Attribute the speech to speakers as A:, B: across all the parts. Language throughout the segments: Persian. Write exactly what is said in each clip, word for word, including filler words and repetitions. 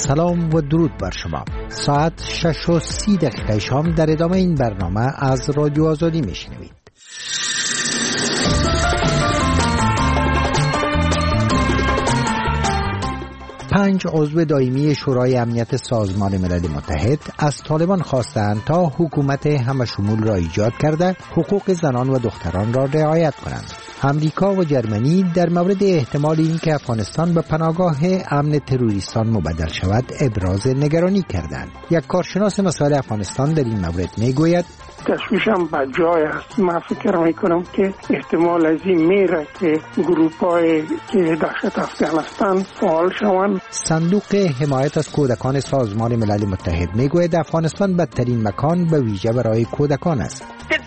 A: سلام و درود بر شما. ساعت شش و سی دقیقه شام در ادامه این برنامه از رادیو آزادی میشنوید. پنج عضو دائمی شورای امنیت سازمان ملل متحد از طالبان خواستند تا حکومت همشمول را ایجاد کرده حقوق زنان و دختران را رعایت کنند. امریکا و جرمنی در مورد احتمال اینکه افغانستان به پناهگاه امن تروریستان مبدل شود ابراز نگرانی کردند. یک کارشناس مسائل افغانستان در این مورد میگوید
B: تشویشم به جای است. من فکر میکنم که احتمال از این میره که گروپ‌های که دهشت افغانستان فعال شوند.
A: صندوق حمایت از کودکان سازمان ملل متحد میگوید افغانستان بدترین مکان به ویژه برای کودکان است.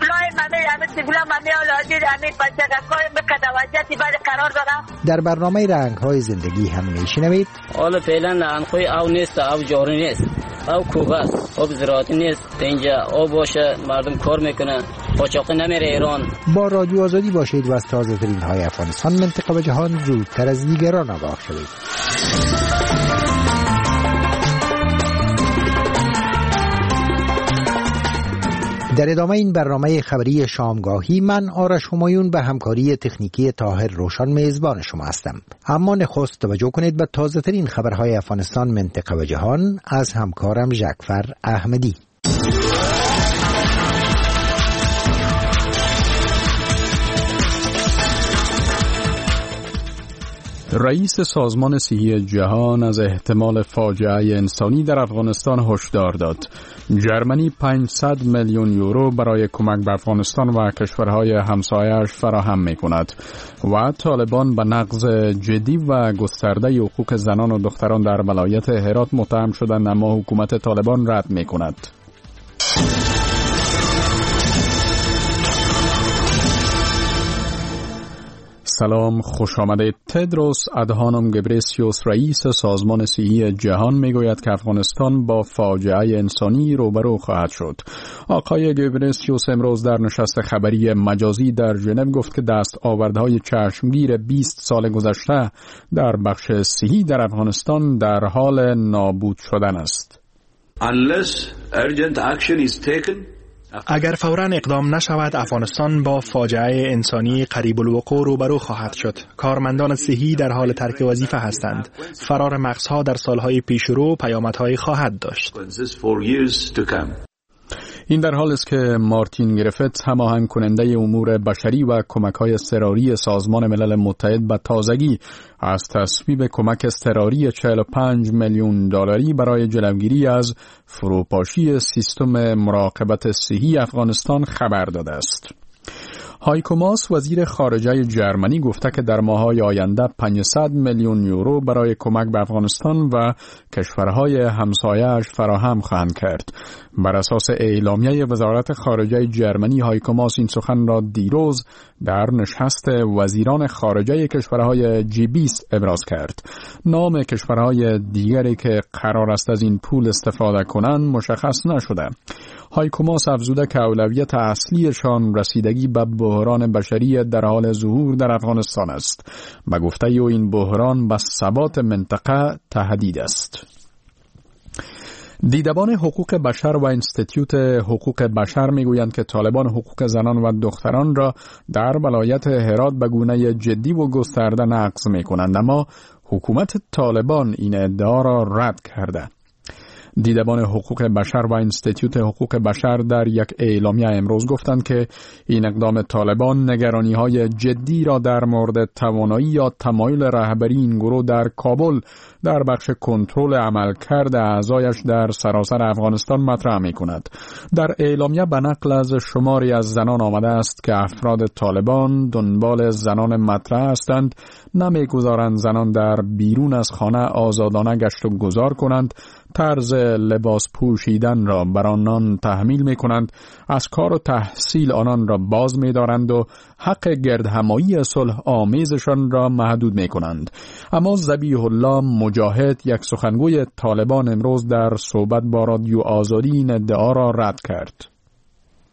A: در برنامه رنگ‌های زندگی هم میشنوید
C: حالا فعلا رنگ‌های او نیست، او جاری نیست، او کوبه است، او زراعتی نیست، اینجا او باشه مردم کار میکنن، قاچاقی نمیره ایران.
A: با رادیو آزادی باشید و از تازه ترین های افغانستان، منطقه و جهان زودتر از دیگران آگاه شوید. در ادامه این برنامه خبری شامگاهی من آرش همایون به همکاری تکنیکی طاهر روشن میزبان شما هستم. اما نخست توجه کنید به تازه ترین خبرهای افغانستان، منطقه و جهان از همکارم ژکفر احمدی.
D: رئیس سازمان صحی جهان از احتمال فاجعه انسانی در افغانستان هشدار داد. جرمنی پانصد میلیون یورو برای کمک به افغانستان و کشورهای همسایه‌اش فراهم می‌کند و طالبان به نقض جدی و گسترده حقوق زنان و دختران در ولایت هرات متهم شدند، اما حکومت طالبان رد می‌کند. سلام، خوش آمدید. تدروس ادهانوم گبریسیوس رئیس سازمان صحی جهان میگوید که افغانستان با فاجعه انسانی روبرو خواهد شد. آقای گبریسیوس امروز در نشست خبری مجازی در ژنو گفت که دستاوردهای چشمگیر بیست سال گذشته در بخش صحی در افغانستان در حال نابود شدن است.
E: Unless urgent action is taken,
F: اگر فوراً اقدام نشود، افغانستان با فاجعه انسانی قریب الوقوع روبرو خواهد شد. کارمندان صحی در حال ترک وظیفه هستند. فرار مغزها در سالهای پیشرو پیامدهایی خواهد داشت.
D: این در حال است که مارتین گریفیتس، هماهنگ کننده امور بشری و کمک‌های اضطراری سازمان ملل متحد، به تازگی از تصویب کمک اضطراری چهل و پنج میلیون دلاری برای جلوگیری از فروپاشی سیستم مراقبت صحی افغانستان خبر داده است. هایکو ماس، وزیر خارجه جرمنی، گفته که در ماه‌های آینده پانصد میلیون یورو برای کمک به افغانستان و کشورهای همسایه‌اش فراهم خواهند کرد. بر اساس اعلامیه وزارت خارجه جرمنی، هایکو ماس این سخن را دیروز در نشست وزیران خارجه کشورهای جی بیست ابراز کرد. نام کشورهای دیگری که قرار است از این پول استفاده کنند مشخص نشده. هایکو ماس افزوده که اولویت اصلیشان رسیدگی به بحران بشری در حال ظهور در افغانستان است. به گفته او این بحران به ثبات منطقه تهدید است. دیدبان حقوق بشر و انستیتوت حقوق بشر میگویند که طالبان حقوق زنان و دختران را در ولایت هرات به گونه جدی و گسترده نقض میکنند، اما حکومت طالبان این ادعا را رد کرده. دیدبان حقوق بشر و انستیتوت حقوق بشر در یک اعلامیه امروز گفتند که این اقدام طالبان نگرانی‌های جدی را در مورد توانایی یا تمایل رهبری این گروه در کابل در بخش کنترل عملکرد اعضایش در سراسر افغانستان مطرح می‌کند. در اعلامیه به نقل از شماری از زنان آمده است که افراد طالبان دنبال زنان مطرح هستند، نمی‌گذارند زنان در بیرون از خانه آزادانه گشت و گذار کنند، طرز لباس پوشیدن را بر آنان تحمیل می کنند، از کار و تحصیل آنان را باز می دارند و حق گردهمایی صلح آمیزشان را محدود می کنند. اما ذبیح الله مجاهد، یک سخنگوی طالبان، امروز در صحبت با رادیو آزادی این ادعا را رد کرد.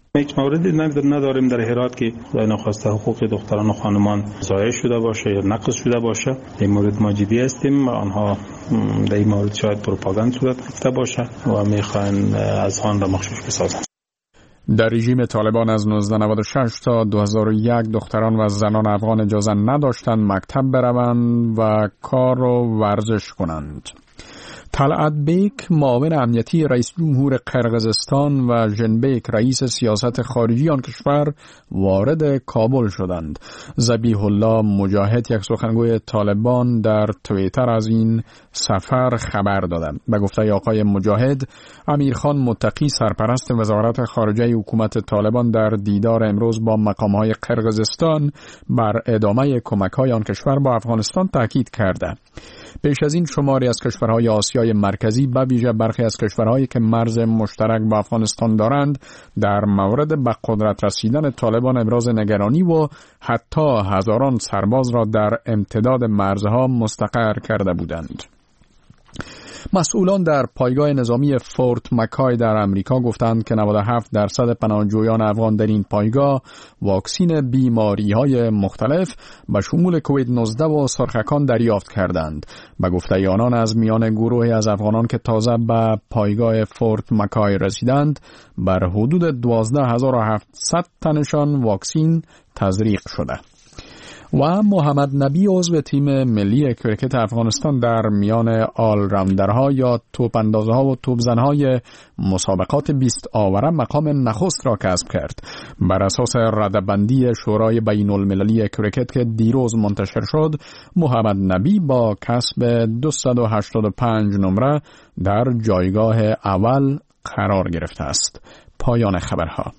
G: یک موردی نداریم در هرات که ناخواسته حقوق دختران و خانمان ضایع شده باشه یا نقض شده باشه. این مورد ما جدی هستیم و آنها در این مورد شاید پروپاگاند صورت گرفته باشه و میخواین از آن را مخشوش بسازند.
D: در رژیم طالبان از نوزده نود و شش تا دو هزار و یک دختران و زنان افغان اجازه نداشتند مکتب بروند و کار و ورزش کنند. طلعت بیک معاون امنیتی رئیس جمهور قرقیزستان و ژنبک رئیس سیاست خارجی آن کشور وارد کابل شدند. ذبیح الله مجاهد یک سخنگوی طالبان در توییتر از این سفر خبر دادند. به گفته آقای مجاهد، امیرخان متقی سرپرست وزارت خارجه حکومت طالبان در دیدار امروز با مقام‌های قرقیزستان بر ادامه کمک‌های آن کشور با افغانستان تاکید کرده. پیش از این شماری از کشورهای آسیای مرکزی به ویژه برخی از کشورهایی که مرز مشترک با افغانستان دارند در مورد به قدرت رسیدن طالبان ابراز نگرانی و حتی هزاران سرباز را در امتداد مرزها مستقر کرده بودند. مسئولان در پایگاه نظامی فورت مکای در امریکا گفتند که نود و هفت درصد پناهجویان افغان در این پایگاه واکسین بیماری‌های مختلف به شمول کووید نوزده و سرخکان دریافت کردند. به گفته آنان از میان گروهی از افغانان که تازه به پایگاه فورت مکای رسیدند بر حدود دوازده هزار و هفتصد تنشان واکسین تزریق شده. و محمد نبی عضو تیم ملی کرکت افغانستان در میان آل راوندرها یا توپ اندازها و توپ زنهای مسابقات بیست آوره مقام نخست را کسب کرد. بر اساس رده‌بندی شورای بین المللی کرکت که دیروز منتشر شد، محمد نبی با کسب دویست و هشتاد و پنج نمره در جایگاه اول قرار گرفته است. پایان خبرها.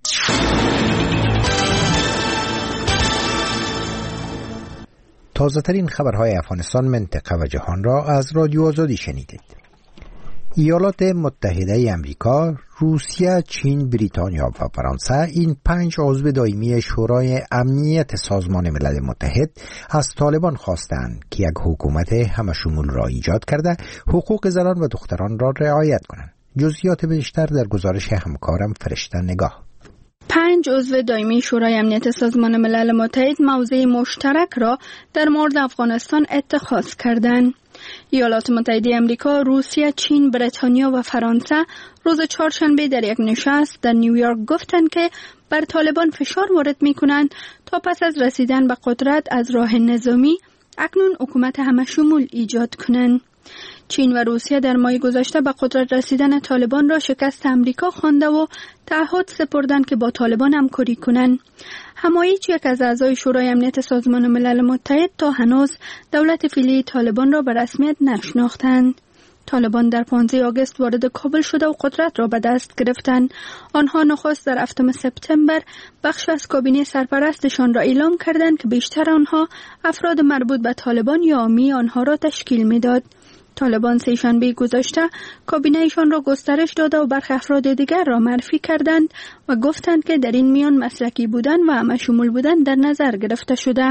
A: تازه ترین خبرهای افغانستان، منطقه و جهان را از رادیو آزادی شنیدید. ایالات متحده امریکا، روسیه، چین، بریتانیا و فرانسه، این پنج عضو دائمی شورای امنیت سازمان ملل متحد از طالبان خواستند که یک حکومت همشمول را ایجاد کرده حقوق زنان و دختران را رعایت کنند. جزئیات بیشتر در گزارش همکارم فرشته نگاه.
H: پنج عضو دائمی شورای امنیت سازمان ملل متحد موضع مشترک را در مورد افغانستان اتخاذ کردند. ایالات متحده آمریکا، روسیه، چین، بریتانیا و فرانسه روز چهارشنبه در یک نشست در نیویورک گفتند که بر طالبان فشار وارد می‌کنند تا پس از رسیدن به قدرت از راه نظامی اکنون حکومت همشمول ایجاد کنند. چین و روسیه در ماه گذشته به قدرت رسیدن طالبان را شکست امریکا خوانده و تعهد سپردند که با طالبان همکاری کنند. همایچ، یک از اعضای شورای امنیت سازمان ملل متحد، تا هنوز دولت فعلی طالبان را به رسمیت نشناختند. طالبان در پانزده آگوست وارد کابل شده و قدرت را به دست گرفتند. آنها نخست در هفتم سپتامبر بخش از کابینه سرپرستشان را اعلام کردند که بیشتر آنها افراد مربوط به طالبان یا عامی آنها را تشکیل می‌داد. طالبان سه شنبه گذشته کابینه‌شان را گسترش داده و برخی افراد دیگر را معرفی کردند و گفتند که در این میان مسلکی بودن و همشمول بودن در نظر گرفته شده.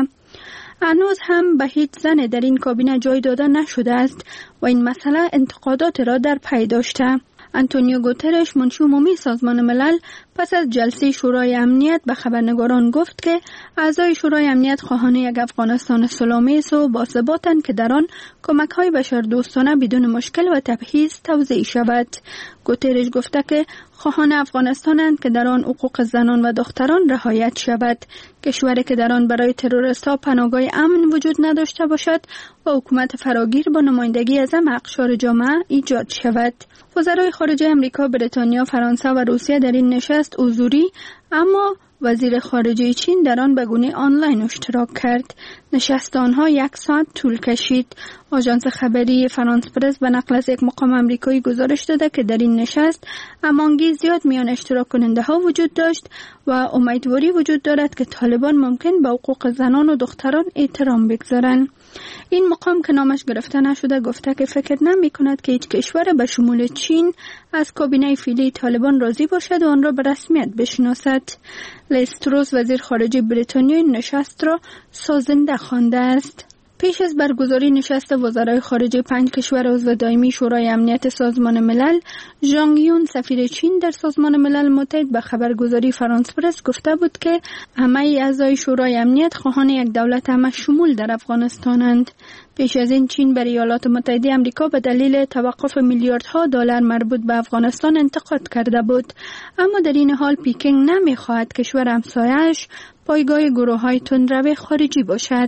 H: هنوز هم به هیچ زن در این کابینه جای داده نشده است و این مسئله انتقادات را در پی داشته. آنتونیو گوترش، منشی عمومی سازمان ملل، پس از جلسه شورای امنیت به خبرنگاران گفت که اعضای شورای امنیت خواهان یک افغانستان صلح‌آمیز و باثباتند که در آن کمک‌های بشردوستانه بدون مشکل و تبعیض توزیع شود. گوترش گفته که خواهان افغانستانند که در آن حقوق زنان و دختران رعایت شود، کشوری که در آن برای تروریست‌ها پناهگاه امن وجود نداشته باشد و حکومت فراگیر با نمایندگی از همه اقشار جامعه ایجاد شود. وزرای خارجه امریکا، بریتانیا، فرانسه و روسیه در این نشست حضوری، اما وزیر خارجه چین در آن به گونه آنلاین اشتراک کرد. نشست آنها یک ساعت طول کشید. آژانس خبری فرانس پرس به نقل از یک مقام آمریکایی گزارش داده که در این نشست هماهنگی زیاد میان اشتراک کننده ها وجود داشت و امیدواری وجود دارد که طالبان ممکن به حقوق زنان و دختران احترام بگذارند. این مقام که نامش گرفته نشده گفته که فکر نمی کند که هیچ کشور به شمول چین از کابینه فعلی طالبان راضی باشد و آن را به رسمیت بشناسد. لیز تروس، وزیر خارجه بریتانیا، این نشست را سازنده خوانده است. پیش از برگزاری نشست وزرای خارجه پنج کشور عضو دائمی شورای امنیت سازمان ملل، ژانگ یون سفیر چین در سازمان ملل متحد به خبرگزاری فرانس پرس گفته بود که همه اعضای شورای امنیت خواهان یک دولت همه شمول در افغانستانند. پیش از این چین بر ایالات متحده آمریکا به دلیل توقف میلیاردها دلار مربوط به افغانستان انتقاد کرده بود، اما در این حال پکین نمی‌خواهد کشور همسایه‌اش پایگاه گروه‌های تندرو خارجی باشد.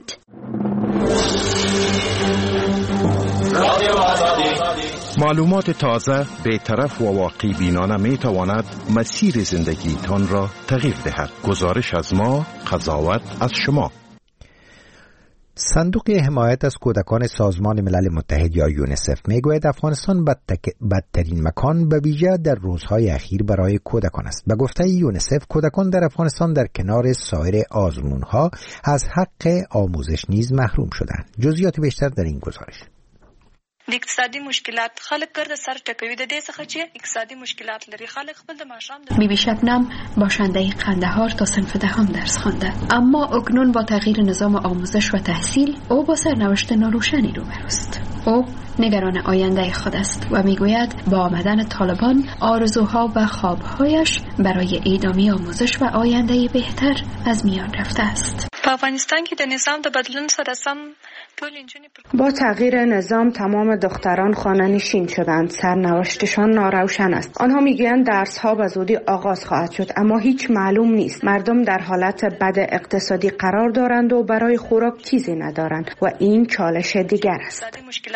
I: معلومات تازه، بی‌طرف و واقع بینانه می تواند مسیر زندگی تان را تغییر دهد. گزارش از ما، قضاوت از شما.
A: صندوق حمایت از کودکان سازمان ملل متحد یا یونیسف میگوید افغانستان بدترین مکان به ویژه در روزهای اخیر برای کودکان است. به گفته یونیسف کودکان در افغانستان در کنار سایر آزمونها از حق آموزش نیز محروم شدند. جزئیات بیشتر در این گزارش.
J: د اقتصادي مشکلات خلک ګرځ سر ټکوي د دې څخه چې اقتصادي مشکلات لري خلک خپل د ماشام د
K: بیبی شبنم باشنده قندهار تا صنف دهم درس خوانده، اما اکنون با تغییر نظام آموزش و تحصیل او با سرنوشت ناروشنی روبروست. او نگران آینده خود است و میگوید با آمدن طالبان آرزوها و خوابهایش برای ادامه آموزش و آینده بهتر از میان رفته است.
J: په افغانستان کې د نظام د بدلون سره سم
L: با تغییر نظام تمام دختران خانه‌نشین شدند. سرنوشتشان ناروشن است. آنها میگویند درس‌ها به زودی آغاز خواهد شد، اما هیچ معلوم نیست. مردم در حالت بد اقتصادی قرار دارند و برای خوراک چیزی ندارند و این چالش دیگر است.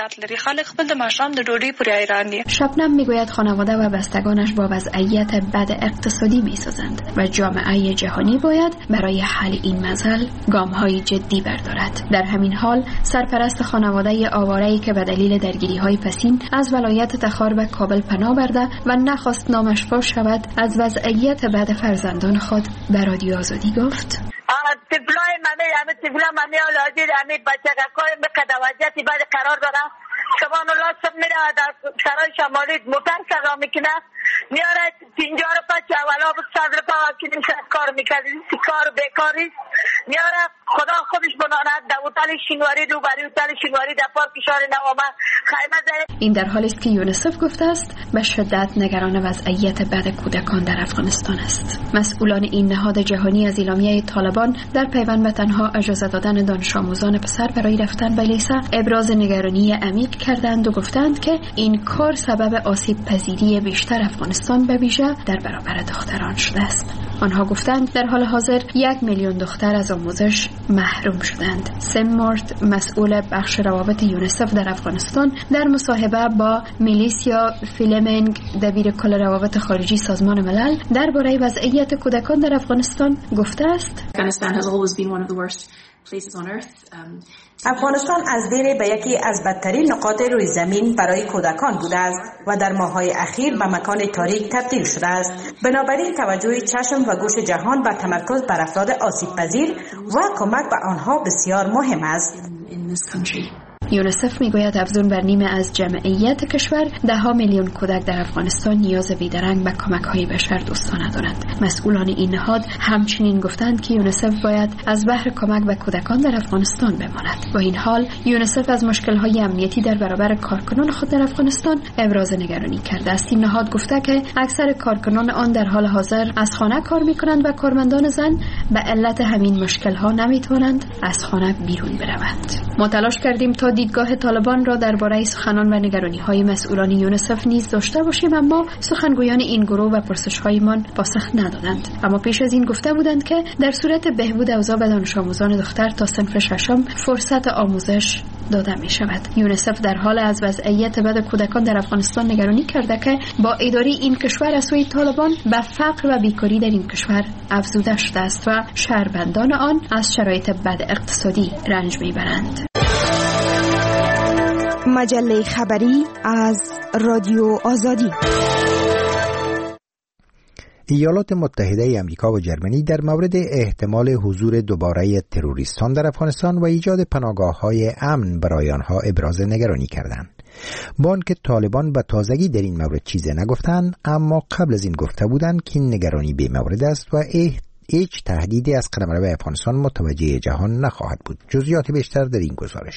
K: شبنم میگوید خانواده و بستگانش با وضعیت بد اقتصادی میسازند و جامعه جهانی باید برای حل این مسئله گام‌های جدی بردارد. در همین حال سرپرست خانواده آواره‌ای که به دلیل درگیری‌های پسین از ولایت تخار به کابل پناه برده و نخواست نامش فاش شود از وضعیت بد فرزندان خود به رادیو آزادی گفت:
M: طفلای منه همه طفلا منه اولادی همه بچگکای به وضعیتی بعد قرار دارم. شبان الله صبح میره در سرای شمالی موتر سرا میکنه میاره پینجا رو پچه اولا بود صدر پا وکیلیم شد کار میکردی کار بیکاری میاره خدا خودش بناند دوتل شینواری رو بری اوتل شینواری در پارک شهر نوامه خیمه زده.
K: این در حالی است که یونیسف گفته است به شدت نگران وضعیت بد کودکان در افغانستان است. مسئولان این نهاد جهانی از اعلامیه طالبان در پیوند به تنها اجازه دادن دانش آموزان پسر برای رفتن به لیسه ابراز نگرانی عمیق کردند و گفتند که این کار سبب آسیب پذیری بیشتر افغانستان به ویژه در برابر دختران شده است. آنها گفتند در حال حاضر یک میلیون دختر از آموزش محروم شدند. سم مارت مسئول بخش روابط یونیسف در افغانستان در مصاحبه با میلیسیا فیلمنگ دبیر کل روابط خارجی سازمان ملل درباره وضعیت کودکان در افغانستان گفته است:
N: افغانستان از دیر به یکی از بدترین نقاط روی زمین برای کودکان بوده است و در ماه‌های اخیر به مکان تاریک تبدیل شده است. بنابراین توجه چشم و گوش جهان بر تمرکز بر افراد آسیب پذیر و کمک به آنها بسیار مهم است.
K: یونیسف میگوید افزون بر نیمه از جمعیت کشور ده ها میلیون کودک در افغانستان نیاز بیدرنگ به کمک‌های بشر دوستانه دارند. مسئولان این نهاد همچنین گفتند که یونیسف باید از بحر کمک به کودکان در افغانستان بماند. با این حال یونیسف از مشکل‌های امنیتی در برابر کارکنان خود در افغانستان ابراز نگرانی کرده است. این نهاد گفته که اکثر کارکنان آن در حال حاضر از خانه کار می‌کنند و کارمندان زن به علت همین مشکل‌ها نمی‌توانند از خانه بیرون بروند. ما تلاش کردیم تا دیدگاه طالبان را درباره سخنان و نگرانی‌های مسئولان یونیسف نیز داشته باشیم، اما سخنگویان این گروه و پرسش‌هایمان پاسخ ندادند. اما پیش از این گفته بودند که در صورت بهبود اوضاع به دانش آموزان دختر تا صنف ششم فرصت آموزش داده می شود. یونیسف در حال از وضعیت بد کودکان در افغانستان نگرانی کرده که با اداره این کشور از سوی طالبان به فقر و بیکاری در این کشور افزوده شده است و شهروندان آن از شرایط بد اقتصادی رنج می برند.
O: مجله خبری از رادیو آزادی.
A: ایالات متحده آمریکا و جرمنی در مورد احتمال حضور دوباره تروریستان در افغانستان و ایجاد پناهگاه‌های امن برای آنها ابراز نگرانی کردند. با آنکه طالبان به تازگی در این مورد چیزی نگفتند، اما قبل از این گفته بودند که این نگرانی بی‌مورد است و هیچ تهدیدی از قلمرو افغانستان متوجه جهان نخواهد بود. جزئیات بیشتر در این گزارش.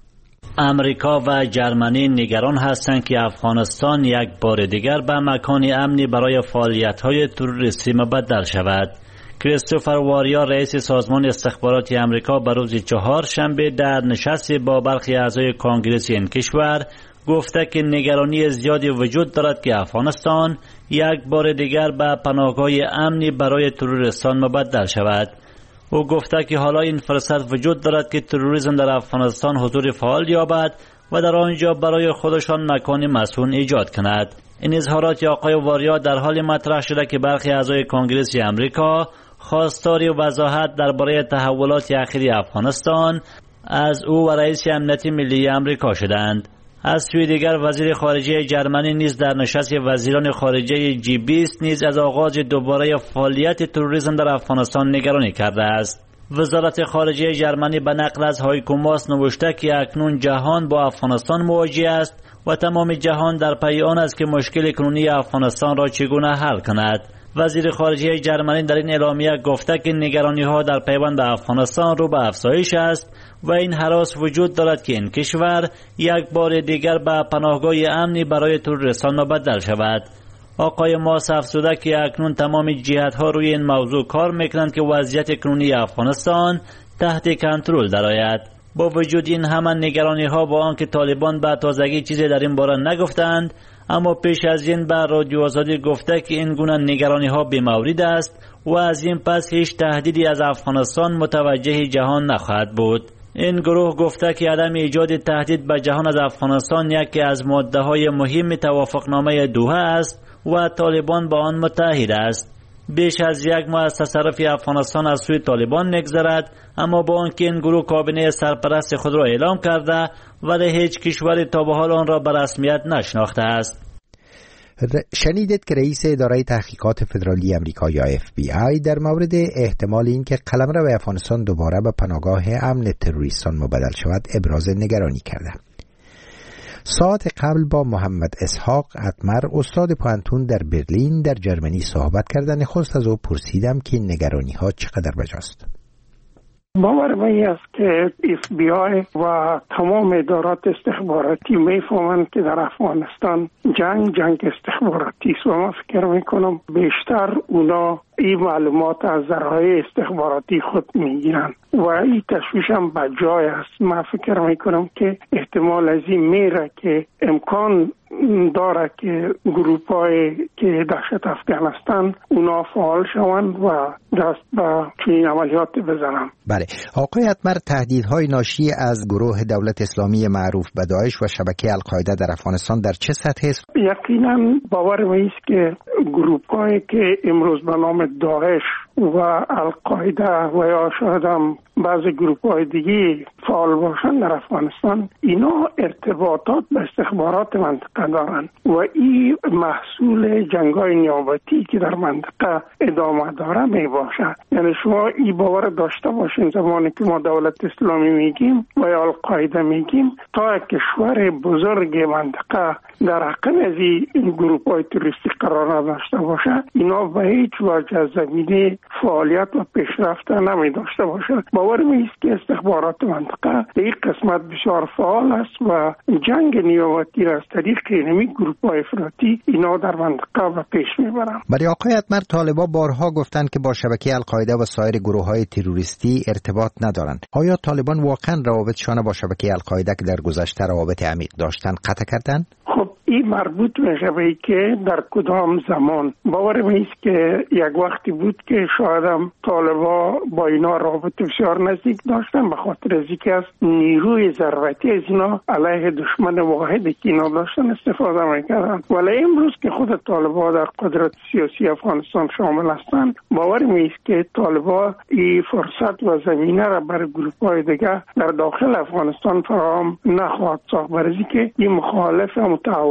P: امریکا و جرمنی نگران هستند که افغانستان یک بار دیگر به مکان امنی برای فعالیت‌های تروریستی مبدل شود. کریستوفر واریا رئیس سازمان استخباراتی امریکا به روز چهارشنبه در نشستی با برخی اعضای کنگره این کشور گفته که نگرانی زیادی وجود دارد که افغانستان یک بار دیگر به پناهگاه امنی برای تروریستان مبدل شود. او گفته که حالا این فرصت وجود دارد که تروریسم در افغانستان حضور فعال یابد و در آنجا برای خودشان مکان مسکون ایجاد کند. این اظهارات آقای واریا در حال مطرح شده که برخی اعضای کنگره امریکا خواستار وضاحت درباره تحولات اخیر افغانستان از او و رئیس امنیت ملی امریکا شدند. از سوی دیگر وزیر خارجه جرمنی نیز در نشست وزیران خارجه جی بیست نیز از آغاز دوباره فعالیت تروریسم در افغانستان نگرانی کرده است. وزارت خارجه جرمنی به نقل از هایکو ماس نوشته که اکنون جهان با افغانستان مواجه است و تمام جهان در پی آن است که مشکل کنونی افغانستان را چگونه حل کند. وزیر خارجه جرمنی در این اعلامیه گفته که نگرانی ها در پیوند به افغانستان رو به افزایش است و این هراس وجود دارد که این کشور یک بار دیگر به پناهگاه امنی برای تروریستان مبدل شود. آقای ماس افزوده که اکنون تمام جهت ها روی این موضوع کار میکنند که وضعیت کنونی افغانستان تحت کنترل درآید. با وجود این همه نگرانی ها با آنکه طالبان به تازگی چیزی در این باره نگفتند، اما پیش از این به رادیو آزادی گفته که این گونه نگرانی ها بی‌مورد است و از این پس هیچ تهدیدی از افغانستان متوجه جهان نخواهد بود. این گروه گفته که عدم ایجاد تهدید به جهان از افغانستان یکی از ماده های مهم توافقنامه دوحه است و طالبان با آن متحد است. بیش از یک ماه از تصرف افغانستان از سوی طالبان نگذرد، اما با آنکه این گروه کابینه سرپرست خود را اعلام کرده ولی هیچ کشوری تا به حال آن را به رسمیت نشناخته است.
A: شنیدید که رئیس اداره تحقیقات فدرالی امریکا یا اف بی آی در مورد احتمال اینکه قلمرو افغانستان دوباره به پناهگاه امن تروریستان مبدل شود ابراز نگرانی کرده. ساعت قبل با محمد اسحاق اتمر استاد پانتون در برلین در جرمنی صحبت کردن نخست از او پرسیدم که نگرانی ها چقدر بجاست.
B: باور من است که اف بی آی و تمام ادارات استخباراتی میفهمند که در افغانستان جنگ جنگ استخباراتی است و من فکر میکنم بیشتر اونا این معلومات از ذرایع استخباراتی خود میگیرن و این تشویش هم بجای است. من فکر میکنم که احتمال از این میره که امکان داره که گروپ های که دهشت افغانستان اونا فعال شوند و دست به چنین عملیات بزنن.
A: بله آقای اتمر، تهدیدهای ناشی از گروه دولت اسلامی معروف به داعش و شبکه القاعده در افغانستان در چه سطح است؟
B: یقینا باور من است که گروپ هایی که امروز به نام داعش و القاعده و یا شاید هم بعض گروپ های دیگه فعال باشن در افغانستان، اینا ارتباطات به استخبارات منطقه دارن و این محصول جنگای نیابتی که در منطقه ادامه داره می باشه. یعنی شما این باور داشته باشین زمانی که ما دولت اسلامی میگیم و یا القاعده میگیم، تا یک کشور بزرگ منطقه در حقیقت از این گروپ های تروریستی قرار نداشته باشه، اینا به هیچ وجه زمینه فعالیت و پیشرفت نمی داشته باشه. باور می است که استخبارات منطقه در این قسمت بسیار فعال است و جنگ نیابتی را از طریق اینمی گروپ های افراطی اینا در منطقه و پیش میبرن.
A: برای آقای اتمر، طالبان بارها گفتند که با شبکه القاعده و سایر گروه های تروریستی ارتباط ندارند. آیا طالبان واقعا روابطشان با شبکه القاعده که در گذشته روابط عمیق داشتند قطع کردند؟
B: خب این مربوط میشه به که در کدام زمان. باور من است که یک وقتی بود که شاید هم طالبا با اینا رابط بسیار نزدیک داشتن به خاطر از اینکه از نیروی ضربتی از اینا علیه دشمن واحدی که اینا داشتن استفاده میکردن. ولی امروز که خود طالبا در قدرت سیاسی افغانستان شامل هستند، باور من است که طالبا این فرصت و زمینه را برای گروه‌های دیگه در داخل افغانستان فراهم نخواهد ساخت، برای اینکه این مخالف متعهد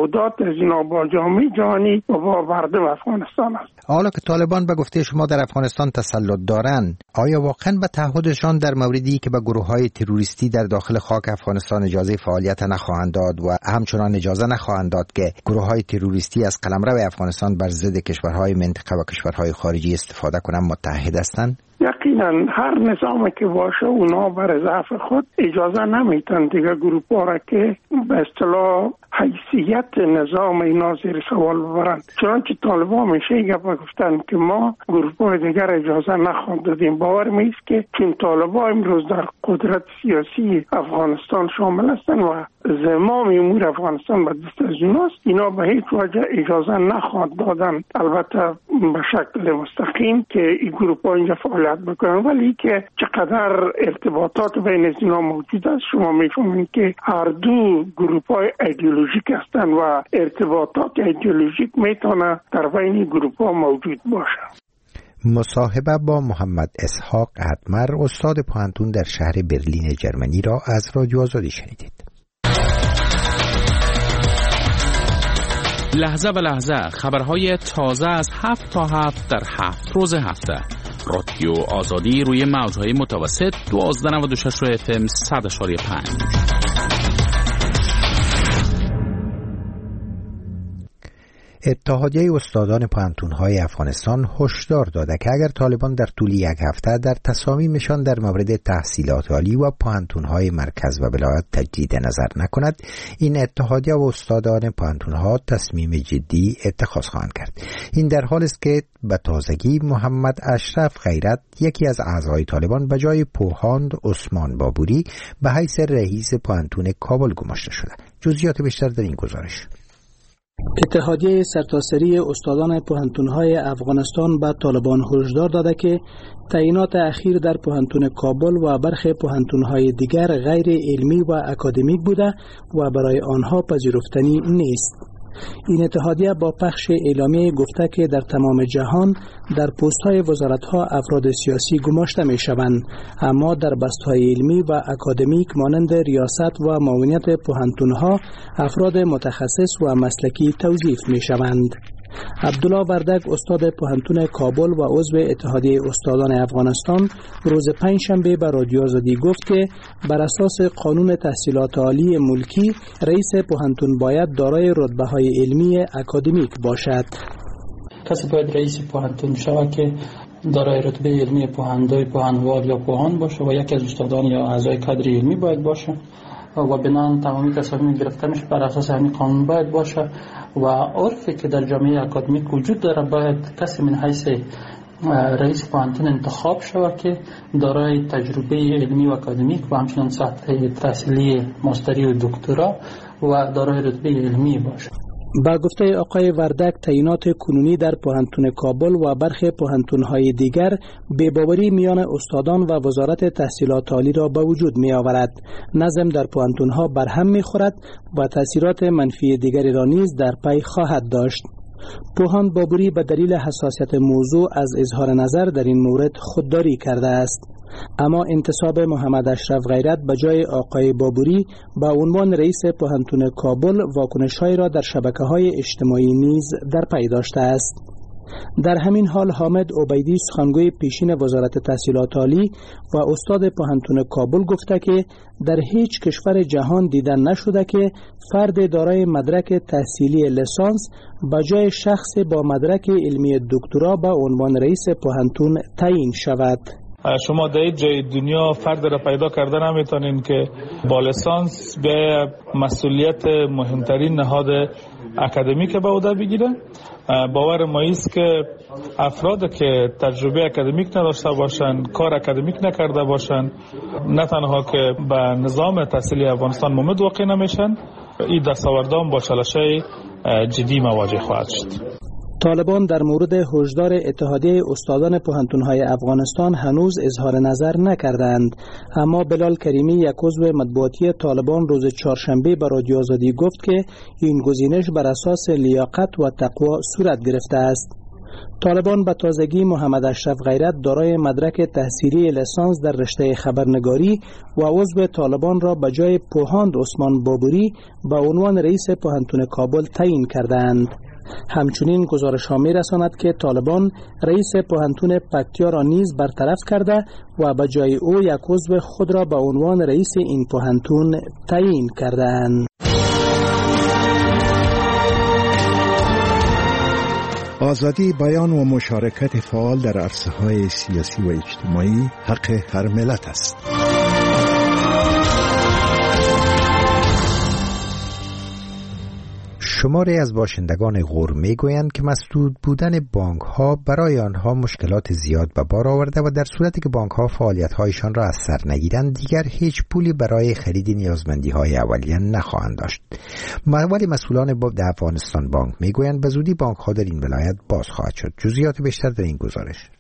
B: قرارداد از اینا با جامعه جهانی و با مردم افغانستان است.
A: حالا که طالبان به گفته شما در افغانستان تسلط دارند، آیا واقعا به تعهدشان در موردی که به گروه‌های تروریستی در داخل خاک افغانستان اجازه فعالیت نخواهند داد و همچنان اجازه نخواهند داد که گروه‌های تروریستی از قلمرو افغانستان بر ضد کشورهای منطقه و کشورهای خارجی استفاده کنند متحد هستند؟
B: یقینا هر نظامی که باشه اونا بر ضعف خود اجازه نمیتن دیگه گروپ ها را که به اصطلاح حیثیت نظام اینا زیر سوال ببرند. چنانچه طالبان میشه گپ گفتن که ما گروپ های دیگر اجازه نخواهند دادیم. باور میست که چون طالبان امروز در قدرت سیاسی افغانستان شامل هستند و زمام امور افغانستان به دست از اوناست، اینا به هیچ وجه اجازه نخواهند دادن، البته به شکل مستقیم، که این گروپ ها اینجا فعالیت بکنن. ولی که چقدر ارتباطات بین از اینا موجود است شما میفهمید که هر دو گروپ های ایدئولوژیک هستند و ارتباطات ایدئولوژیک میتونه در بین گروپ ها موجود باشه.
A: مصاحبه با محمد اسحاق ادمر، استاد پوهنتون در شهر برلین جرمنی را از رادیو آزادی شنیدید.
Q: لحظه به لحظه خبرهای تازه از هفت تا هفت در هفت روز هفته. رادیو آزادی روی موجهای متوسط دوازده نود و شش اف ام صد اشاری پنج.
A: اتحادیه استادان پوهنتون‌های افغانستان هشدار داده که اگر طالبان در طول یک هفته در تصامیمشان در مورد تحصیلات عالی و پوهنتون‌های مرکز و ولایت تجدید نظر نکند، این اتحادیه و استادان پوهنتون‌ها تصمیم جدی اتخاذ خواهند کرد. این در حالی است که به تازگی محمد اشرف غیرت، یکی از اعضای طالبان، به جای پوهاند عثمان بابوری به حیث رئیس پوهنتون کابل گماشته شده. جزئیات بیشتر در این گزارش.
R: اتحادیه سرتاسری استادان پوهنتون‌های افغانستان به طالبان هشدار داده که تعیینات اخیر در پوهنتون کابل و برخی پوهنتون‌های دیگر غیر علمی و اکادمیک بوده و برای آنها پذیرفتنی نیست. این اتحادیه با پخش اعلامیه گفته که در تمام جهان در پست‌های وزارت‌ها افراد سیاسی گماشته می‌شوند، اما در بست‌های علمی و اکادمیک مانند ریاست و معاونیت پوهنتون‌ها افراد متخصص و مسلکی توظیف می‌شوند. عبدالله وردک، استاد پوهنتون کابل و عضو اتحادیه استادان افغانستان، روز پنجشنبه به رادیو آزادی گفت که بر اساس قانون تحصیلات عالی ملکی رئیس پوهنتون باید دارای رتبه‌های علمی اکادمیک باشد.
S: کسی باید رئیس پوهنتون شود که دارای رتبه علمی پوهندای پوهنوار یا پوهان باشه و یکی از استادان یا اعضای کادر علمی باید باشه و بنان تمامی تصامیم گرفته میشه بر اساس همین قانون باید باشه و عرفی که در جامعه اکادمیک وجود داره باید کسی من حیث رئیس پوهنتون انتخاب شود که دارای تجربه علمی و اکادمیک و همچنین سطح تحصیلی ماستری و دکترا و دارای رتبه علمی باشه.
R: با گفته آقای وردک، تعیینات کنونی در پوهنتون کابل و برخی پوهنتون‌های دیگر بی‌باوری میان استادان و وزارت تحصیلات عالی را به وجود می آورد. نظم در پوهنتون‌ها برهم می‌خورد و تاثیرات منفی دیگری را نیز در پی خواهد داشت. پوهاند بابوری به دلیل حساسیت موضوع از اظهار نظر در این مورد خودداری کرده است. اما انتصاب محمد اشرف غیرت به جای آقای بابوری به عنوان رئیس پوهنتون کابل واکنش‌هایی را در شبکه‌های اجتماعی نیز در پی داشته است. در همین حال حامد عبیدی، سخنگوی پیشین وزارت تحصیلات عالی و استاد پوهنتون کابل، گفته که در هیچ کشور جهان دیدن نشده که فرد دارای مدرک تحصیلی لیسانس به جای شخص با مدرک علمی دکترا به عنوان رئیس پوهنتون تعیین شود.
T: شما در این جای دنیا فرد را پیدا کرده نمیتونین که با لیسانس به مسئولیت مهمترین نهاد اکادمیک به عهده بگیره. باور ما است که افراد که تجربه اکادمیک نداشته باشند، کار اکادمیک نکرده باشند، نه تنها که به نظام تحصیلی افغانستان ممد واقع نمیشن، این دستاوردان با چالش‌های جدی مواجه خواهد شد.
R: طالبان در مورد هشدار اتحادیه استادان پوهنتون‌های افغانستان هنوز اظهار نظر نکردند، اما بلال کریمی، یک عضو مطبوعاتی طالبان، روز چهارشنبه به رادیو آزادی گفت که این گزینش بر اساس لیاقت و تقوا صورت گرفته است. طالبان به تازگی محمد اشرف غیرت دارای مدرک تحصیلی لیسانس در رشته خبرنگاری و عضو طالبان را به جای پوهاند عثمان بابوری به عنوان رئیس پوهنتون کابل تعیین کردند. همچنین گزارش ها می رساند که طالبان رئیس پوهنتون پکتیا را نیز برطرف کرده و به جای او یک عضو خود را به عنوان رئیس این پوهنتون تعیین کردند.
I: آزادی بیان و مشارکت فعال در عرصه‌های سیاسی و اجتماعی حق هر ملت است.
A: شماری از باشندگان غور میگویند که مسدود بودن بانک ها برای آنها مشکلات زیاد به بار آورده و در صورتی که بانک ها فعالیت هایشان را از سر نگیرند دیگر هیچ پولی برای خرید نیازمندی های اولیه نخواهند داشت. ولی مسئولان با افغانستان بانک میگویند به زودی بانک ها در این ولایت باز خواهد شد. جزئیات بیشتر در این گزارش.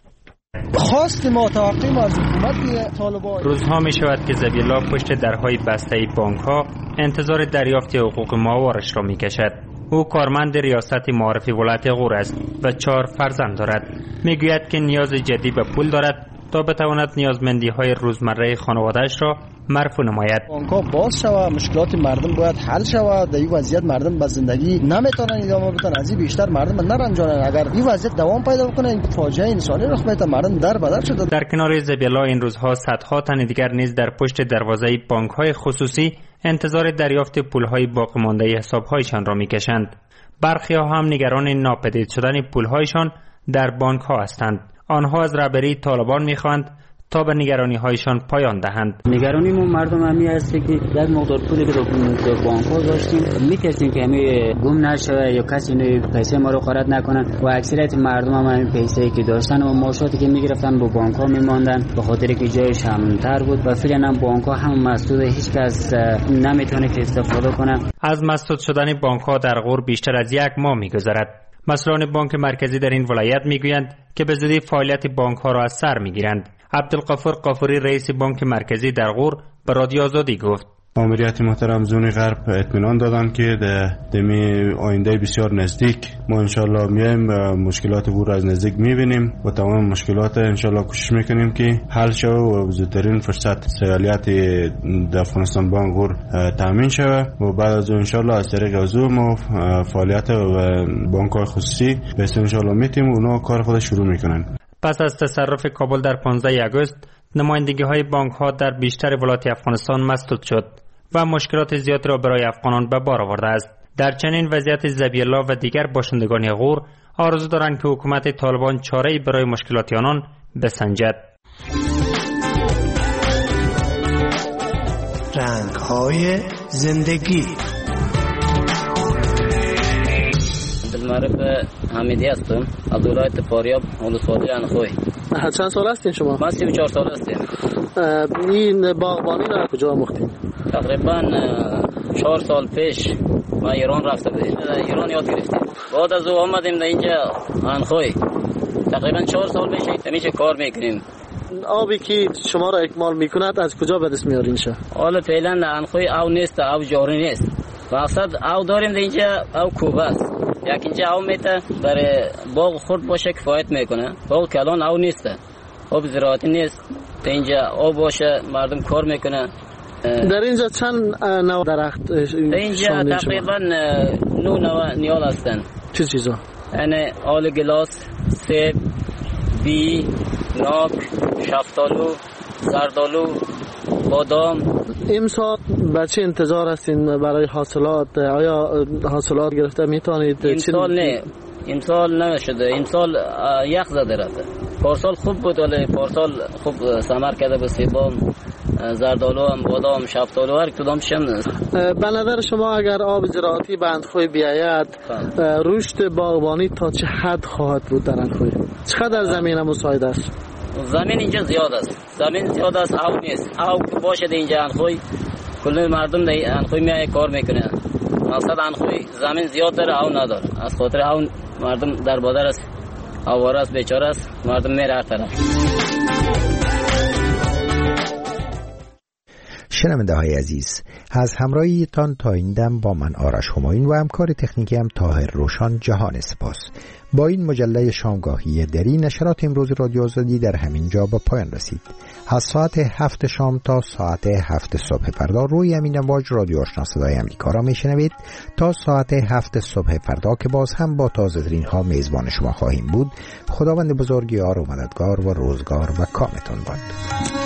U: خواست ما توقع ما از حکومت طالبان.
V: روزها می شود که ذبیح‌الله پشت درهای بسته بانک ها انتظار دریافت حقوق ماهوارش را می کشد. او کارمند ریاست معارف ولایت غور است و چهار فرزند دارد. می گوید که نیاز جدی به پول دارد تا بتواند نیازمندی های روزمره خانواده‌اش را مرفوع نماید.
U: بانک‌ها باز شود، مشکلات مردم باید حل شود. در این وضعیت مردم به زندگی نمیتونن ادامه بدن، از این بیشتر مردم نرنجانن. اگر این وضعیت دوام پیدا کنه این فاجعه انسانی رخ بده، مردم در بدر شده.
V: در کنار ذبیح‌الله این روزها صدها تن دیگر نیز در پشت دروازه بانک‌های خصوصی انتظار دریافت پول‌های باقی مانده حساب‌هایشان را می‌کشند. برخی‌ها هم نگران ناپدید شدن پول‌هایشان در بانک‌ها هستند. آنها از رهبری طالبان می‌خواهند تا به نگرانی هایشان پایان دهند.
W: نگرانی ما مردم همی است که یک مقدار پولی که در بانک ها داشتیم میترسیم که همی گم نشه یا کسی اینو پیسه ما رو خارج نکنن و اکثریت مردم هم همین پیسه که داشتن و معاشاتی که میگرفتن با بانک ها میماندن به خاطر که جایش امن‌تر بود و فعلا هم بانک ها هم مسدود، هیچ کس نمیتونه که استفاده کنه.
V: از مسدود شدن بانک ها در غور بیشتر از یک ماه میگذرد. مسئولان بانک مرکزی در این ولایت میگویند که به زودی فعالیت بانک ها را از سر میگیرند. عبدالغفور قافوری رئیس بانک مرکزی در غور به رادیو آزادی گفت
X: ماموریت محترم زون غرب اطمینان دادن که در دمی آینده بسیار نزدیک ما انشالله میایم مشکلات غور از نزدیک میبینیم و تمام مشکلات انشالله کوشش میکنیم که حل شود و زودترین فرصت فعالیت در افغانستان بانک غور تامین شود و بعد از اون انشالله از طریق عضو ما فعالیت بانک های خصوصی به انشالله میتیم اونا کار خود شروع میکنن.
V: پس از تصرف کابل در پانزده آگوست نمایندگی های بانک ها در بیشتر ولایات افغانستان مسدود شد و مشکلات زیاد را برای افغانان به بار آورده است. در چنین وضعیت ذبیح‌الله و دیگر باشندگان غور آرزو دارند که حکومت طالبان چاره‌ای برای مشکلات آنان بسنجد.
Y: رنگ های زندگی.
C: معرف حمیدی هستم از ولایت فاریاب ولسوالی انخوی.
U: چند سال هستین شما؟
C: من سی و چهار سال هستم.
U: این باغبانی را کجا آموختین؟
C: تقریبا چهار سال پیش ما ایران رفته بودیم. ایران یاد گرفتیم. بعد از او آمدیم در اینجا انخوی. تقریبا چهار سال میشه همیشه کار میکنیم.
U: آبی که شما را اکمال میکند از کجا به دست میارین شه؟
C: حالا فعلا انخوی او نیست، او جاری نیست. مقصد او داریم در اینجا او کوبه است. یک اینجا او میته برای باغ خود باشه کفایت میکنه. باغ کلان او نیست. آب زراعتی نیست. در اینجا آب باشه مردم کار میکنه.
U: در اینجا چند نوع درخت
C: در اینجا تقریبا نو نوع نیال هستن.
U: چه چیزا؟
C: یعنی آل گلاس، سیب، بی، ناک، شفتالو، زردالو، بادام.
U: امسال به چه انتظار هستین برای حاصلات؟ آیا حاصلات گرفته میتونید؟
C: امسال نه، امسال نشده. امسال یخ زده رفته. پارسال خوب بود ولی پارسال خوب ثمر کرده به سیبام، زردالو هم، بادام، شفتالو هر کدام شم.
U: به نظر شما اگر آب زراعتی به اندخوی بیاید رشد باغبانی تا چه حد خواهد بود در اندخوی؟ چقدر زمین مساعد است؟
C: زمین اینجا زیاد است. زمین زیاد است، او نیست. او باشه در اینجا انخوی کل مردم در انخوی میای کار میکنه. مقصد انخوی زمین زیاد داره او نداره. از خاطر او مردم در بادر است، آواره است، بیچاره است، مردم میره هر طرف.
A: شنونده های عزیز، از همراهیتان تا این دم با من آرش همایون و همکار تکنیکی هم طاهر روشان جهان سپاس. با این مجله شامگاهی دری نشرات امروز رادیو آزادی در همین جا به پایان رسید. از ساعت هفت شام تا ساعت هفت صبح فردا روی امین امواج رادیو آشنا صدای آمریکا را میشنوید تا ساعت هفت صبح فردا که باز هم با تازه ترین ها میزبان شما خواهیم بود. خداوند بزرگ یار و مددگار و روزگار و کامتون باد.